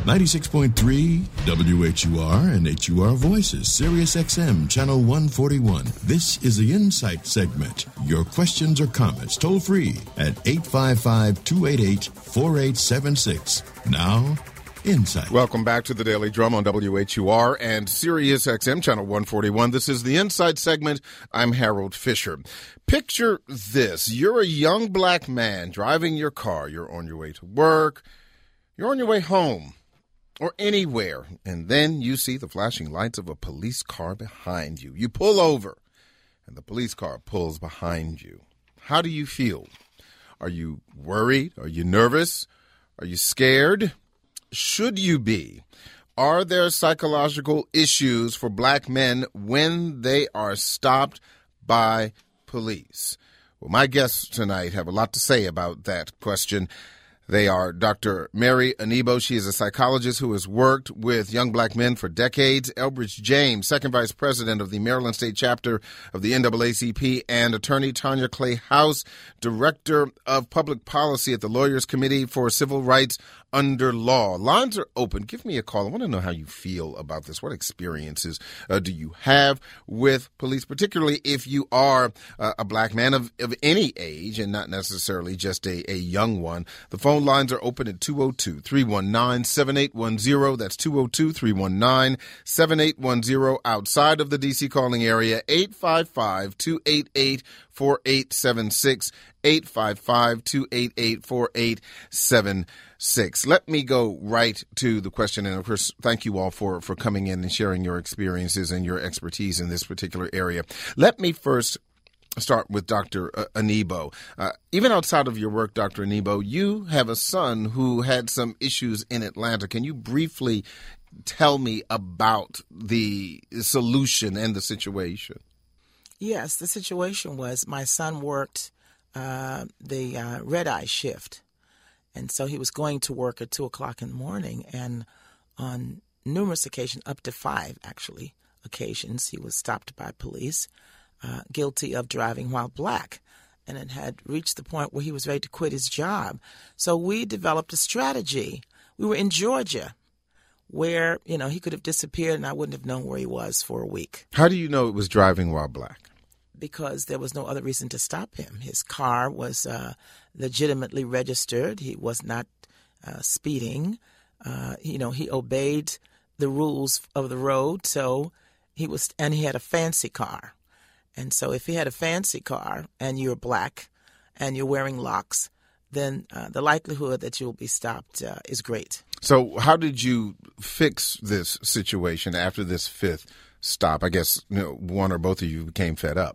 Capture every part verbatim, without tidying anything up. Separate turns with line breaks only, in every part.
ninety-six point three W H U R and H U R Voices, Sirius X M, Channel one forty-one. This is the Insight segment. Your questions or comments toll free at eight five five, two eight eight, four eight seven six. Now, Insight.
Welcome back to the Daily Drum on W H U R and Sirius X M, Channel one forty-one. This is the Insight segment. I'm Harold Fisher. Picture this. You're a young black man driving your car. You're on your way to work. You're on your way home. Or anywhere, and then you see the flashing lights of a police car behind you. You pull over, and the police car pulls behind you. How do you feel? Are you worried? Are you nervous? Are you scared? Should you be? Are there psychological issues for black men when they are stopped by police? Well, my guests tonight have a lot to say about that question. They are Doctor Mary Anibo. She is a psychologist who has worked with young black men for decades. Elbridge James, second vice president of the Maryland State chapter of the N double A C P, and attorney Tanya Clay House, director of public policy at the Lawyers Committee for Civil Rights Under Law. Lines are open. Give me a call. I want to know how you feel about this. What experiences uh, do you have with police, particularly if you are uh, a black man of, of any age and not necessarily just a, a young one? The phone lines are open at two oh two, three one nine, seven eight one zero. That's two oh two, three one nine, seven eight one zero. Outside of the D C calling area, eight five five, two eight eight, four eight seven six, eight five five, two eight eight, four eight seven six. Let me go right to the question. And of course, thank you all for, for coming in and sharing your experiences and your expertise in this particular area. Let me first start with Doctor Anibo. Uh, even outside of your work, Doctor Anibo, you have a son who had some issues in Atlanta. Can you briefly tell me about the solution and the situation?
Yes, the situation was my son worked uh, the uh, red-eye shift, and so he was going to work at two o'clock in the morning, and on numerous occasions, up to five, actually, occasions, he was stopped by police, uh, guilty of driving while black, and it had reached the point where he was ready to quit his job. So we developed a strategy. We were in Georgia, where, you know, he could have disappeared and I wouldn't have known where he was for a week.
How do you know it was driving while black?
Because there was no other reason to stop him. His car was uh, legitimately registered. He was not uh, speeding. Uh, you know, he obeyed the rules of the road. So he was, and he had a fancy car. And so if he had a fancy car and you're black and you're wearing locks, then uh, the likelihood that you'll be stopped uh, is great.
So how did you fix this situation after this fifth stop? I guess you know, one or both of you became fed up.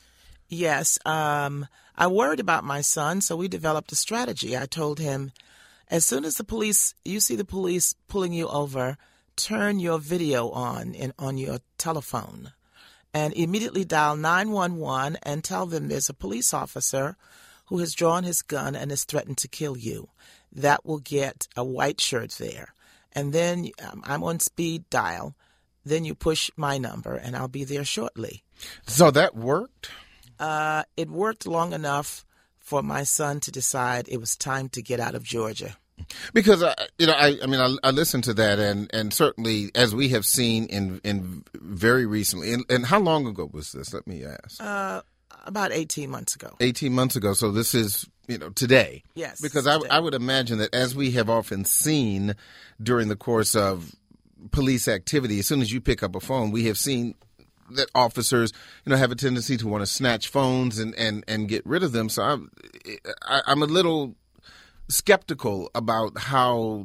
Yes. Um, I worried about my son, so we developed a strategy. I told him, as soon as the police, you see the police pulling you over, turn your video on in, on your telephone and immediately dial nine one one and tell them there's a police officer who has drawn his gun and has threatened to kill you. That will get a white shirt there. And then um, I'm on speed dial. Then you push my number, and I'll be there shortly.
So that worked?
Uh, it worked long enough for my son to decide it was time to get out of Georgia.
Because, uh, you know, I, I mean, I, I listened to that, and, and certainly, as we have seen in in very recently, and, and how long ago was this, let me ask?
Uh, about eighteen months ago.
eighteen months ago, so this is, you know, today.
Yes.
Because I,
today.
I would imagine that as we have often seen during the course of police activity, as soon as you pick up a phone, we have seen that officers, you know, have a tendency to want to snatch phones and, and, and get rid of them. So I'm, I, I'm a little skeptical about how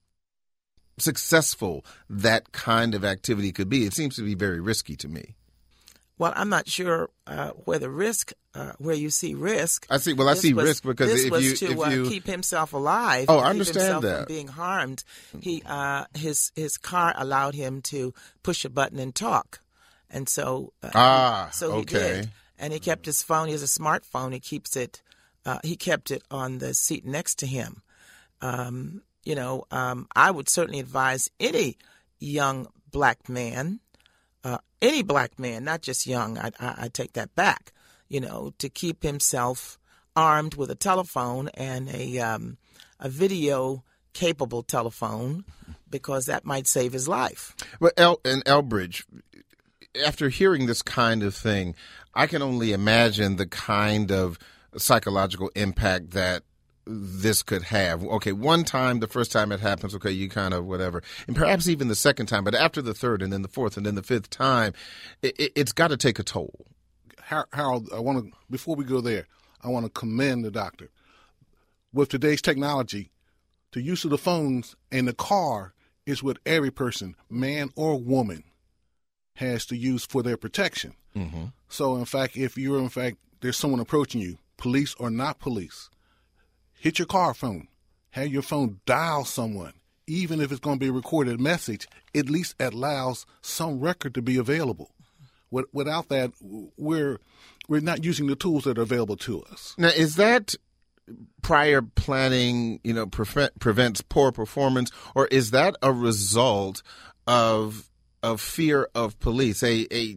successful that kind of activity could be. It seems to be very risky to me.
Well, I'm not sure uh, where the risk, uh, where you see risk.
I see. Well, I
this
see
was,
risk because
this
if
was
you
to
if you
uh, keep himself alive.
Oh, I
keep
understand
himself
that.
From being harmed, he uh, his his car allowed him to push a button and talk, and so uh,
ah,
so he
okay.
did. And he kept his phone. He has a smartphone. He keeps it. Uh, he kept it on the seat next to him. Um, you know, um, I would certainly advise any young black man. Uh, any black man, not just young, I, I, I take that back, you know, to keep himself armed with a telephone and a um, a video capable telephone, because that might save his life.
Well, El- and Elbridge, after hearing this kind of thing, I can only imagine the kind of psychological impact that this could have. Okay, one time, the first time it happens, okay, you kind of whatever. And perhaps even the second time, but after the third and then the fourth and then the fifth time, it, it, it's got to take a toll.
Harold, I want to, before we go there, I want to commend the doctor. With today's technology, the use of the phones and the car is what every person, man or woman, has to use for their protection. Mm-hmm. So, in fact, if you're, in fact, there's someone approaching you, police or not police, hit your car phone. Have your phone dial someone. Even if it's going to be a recorded message, at least allows some record to be available. Without that, we're we're not using the tools that are available to us.
Now, is that prior planning, you know, pre- prevents poor performance, or is that a result of of fear of police, a a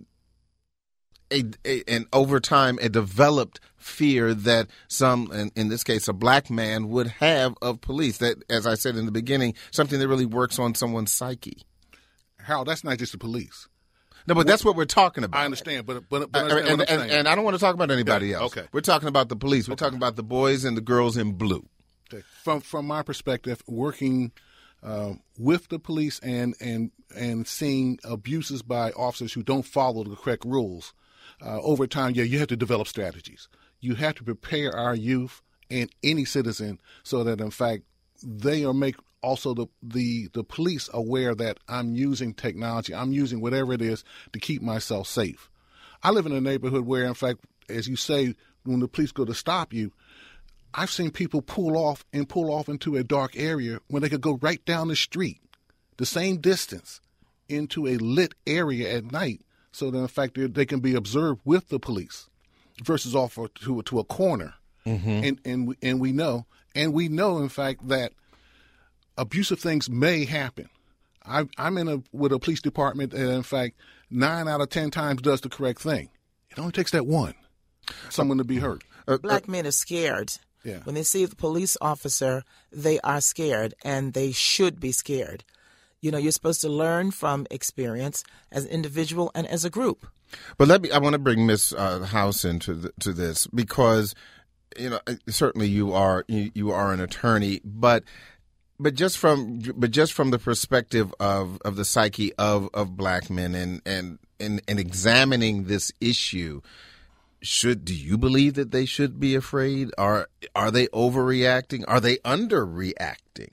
A, a, and over time, a developed fear that some, in, in this case, a black man would have of police? That, as I said in the beginning, something that really works on someone's psyche.
Harold, that's not just the police.
No, but that's what we're talking about.
I understand, but but, but
uh, and, and, and I don't want to talk about anybody
yeah,
else.
Okay,
we're talking about the police. We're okay. talking about the boys and the girls in blue.
Okay. From from my perspective, working uh, with the police and and and seeing abuses by officers who don't follow the correct rules. Uh, over time, yeah, you have to develop strategies. You have to prepare our youth and any citizen so that, in fact, they are make also the, the, the police aware that I'm using technology, I'm using whatever it is to keep myself safe. I live in a neighborhood where, in fact, as you say, when the police go to stop you, I've seen people pull off and pull off into a dark area when they could go right down the street, the same distance, into a lit area at night. So that, in fact, they can be observed with the police versus off to, to a corner. Mm-hmm. And and we, and we know, and we know, in fact, that abusive things may happen. I, I'm in a with a police department that, in fact, nine out of ten times does the correct thing. It only takes that one, someone to be hurt.
Black men are scared.
Yeah.
When they see the police officer, they are scared, and they should be scared. You know, you're supposed to learn from experience as an individual and as a group.
But let me, I want to bring Miz Uh, House into the, to this because, you know, certainly you are you, you are an attorney, but but just from but just from the perspective of, of the psyche of, of black men and, and, and, and examining this issue, should do you believe that they should be afraid? Are are they overreacting? Are they underreacting?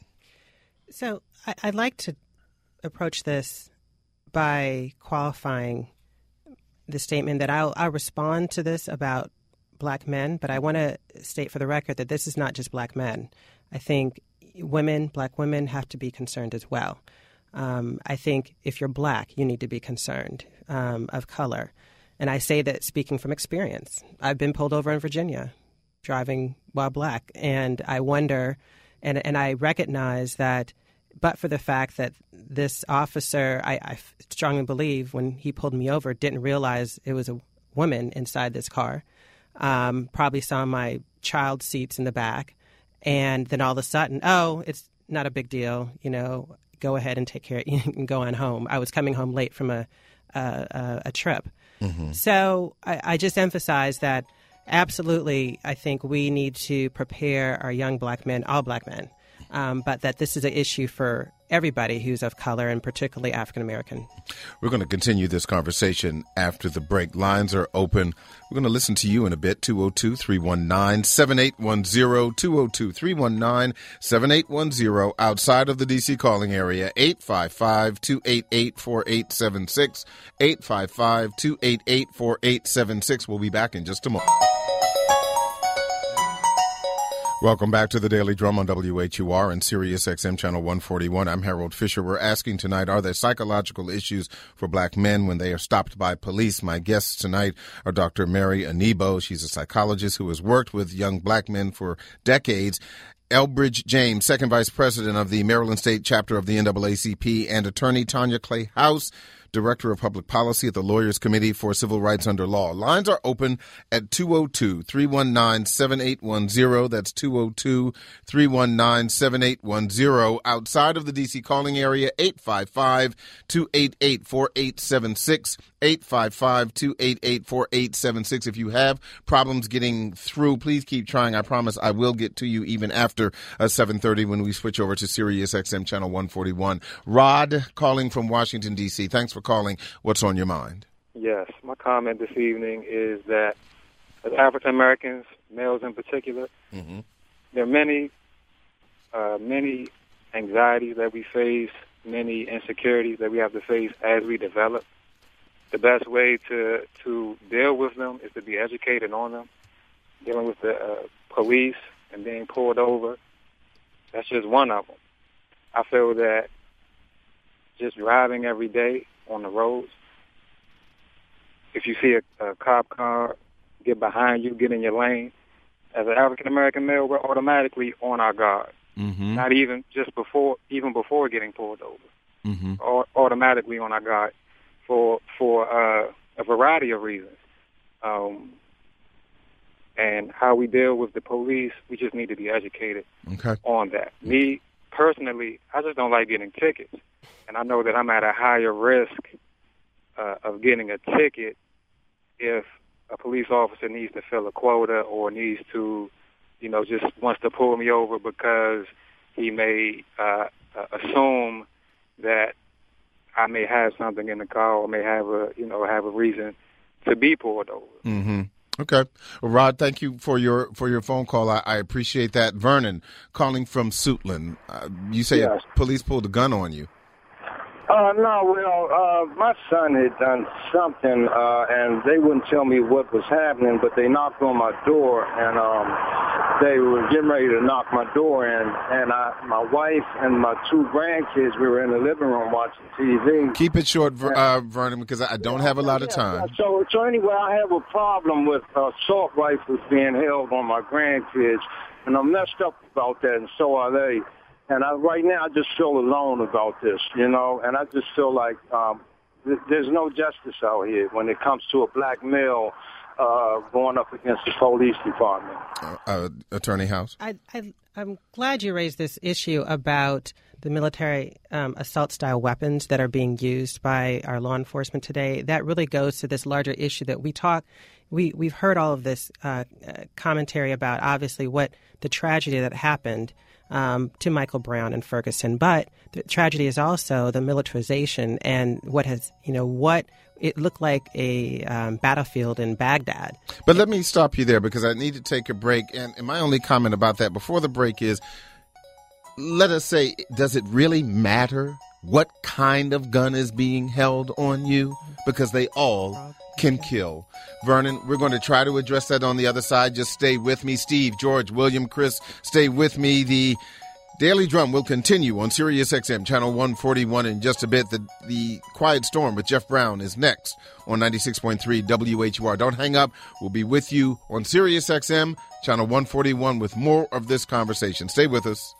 So I, I'd like to approach this by qualifying the statement that I'll, I'll respond to this about black men, but I want to state for the record that this is not just black men. I think women, black women, have to be concerned as well. Um, I think if you're black, you need to be concerned um, of color. And I say that speaking from experience. I've been pulled over in Virginia driving while black, and I wonder, and, and I recognize that but for the fact that this officer, I, I strongly believe, when he pulled me over, didn't realize it was a woman inside this car, um, probably saw my child seats in the back, and then all of a sudden, oh, it's not a big deal, you know, go ahead and take care of it and go on home. I was coming home late from a a, a trip. Mm-hmm. So I, I just emphasize that absolutely I think we need to prepare our young black men, all black men, Um, but that this is an issue for everybody who's of color and particularly African American.
We're going to continue this conversation after the break. Lines are open. We're going to listen to you in a bit. two oh two, three one nine, seven eight one zero, two oh two, three one nine, seven eight one zero. Outside of the D C calling area, eight five five, two eight eight, four eight seven six, eight five five, two eight eight, four eight seven six. We'll be back in just a moment. Welcome back to the Daily Drum on W H U R and Sirius X M Channel one forty-one. I'm Harold Fisher. We're asking tonight, are there psychological issues for black men when they are stopped by police? My guests tonight are Doctor Mary Anibo. She's a psychologist who has worked with young black men for decades. Elbridge James, second vice president of the Maryland State chapter of the N double A C P, and attorney Tanya Clay House, Director of Public Policy at the Lawyers Committee for Civil Rights Under Law. Lines are open at two oh two, three one nine, seven eight one zero. That's two oh two, three one nine, seven eight one zero. Outside of the D C calling area, eight five five, two eight eight, four eight seven six. eight five five, two eight eight, four eight seven six. If you have problems getting through, please keep trying. I promise I will get to you even after uh, seven thirty when we switch over to Sirius X M Channel one forty-one. Rod calling from Washington, D C. Thanks for calling. What's on your mind?
Yes, my comment this evening is that as African Americans, males in particular, mm-hmm. there are many, uh, many anxieties that we face, many insecurities that we have to face as we develop. The best way to, to deal with them is to be educated on them. Dealing with the uh, police and being pulled over, that's just one of them. I feel that just driving every day on the roads, if you see a, a cop car get behind you, get in your lane, as an African-American male, we're automatically on our guard. Mm-hmm. Not even just before, even before getting pulled over. Mm-hmm. Or, automatically on our guard for for uh, a variety of reasons. Um, and how we deal with the police, we just need to be educated okay. on that. Me, personally, I just don't like getting tickets. And I know that I'm at a higher risk uh, of getting a ticket if a police officer needs to fill a quota or needs to, you know, just wants to pull me over because he may uh, uh, assume that I may have something in the car or may have a, you know, have a reason to be pulled over.
Mm-hmm. Okay. Well, Rod, thank you for your for your phone call. I, I appreciate that. Vernon, calling from Suitland. Uh, you say yes. Police pulled a gun on you.
Uh, no, well, uh, my son had done something, uh, and they wouldn't tell me what was happening, but they knocked on my door, and um, they were getting ready to knock my door in, and I, my wife and my two grandkids, we were in the living room watching T V.
Keep it short, uh, Vernon, because I don't have a lot of time.
Yeah, so, so anyway, I have a problem with assault rifles being held on my grandkids, and I'm messed up about that, and so are they. And I, right now, I just feel alone about this, you know, and I just feel like um, th- there's no justice out here when it comes to a black male uh, going up against the police department.
Uh, uh, Attorney House?
I, I, I'm glad you raised this issue about the military um, assault-style weapons that are being used by our law enforcement today. That really goes to this larger issue that we talk. We, we've heard all of this uh, commentary about, obviously, what the tragedy that happened Um, to Michael Brown and Ferguson, but the tragedy is also the militarization and what has, you know, what it looked like a um, battlefield in Baghdad.
But let me stop you there because I need to take a break. And, and my only comment about that before the break is, let us say, does it really matter what kind of gun is being held on you? Because they all can kill. Vernon, we're going to try to address that on the other side. Just stay with me. Steve, George, William, Chris, stay with me. The Daily Drum will continue on Sirius X M, Channel one forty-one in just a bit. The, the Quiet Storm with Jeff Brown is next on ninety-six point three W H U R. Don't hang up. We'll be with you on Sirius X M, Channel one forty-one with more of this conversation. Stay with us.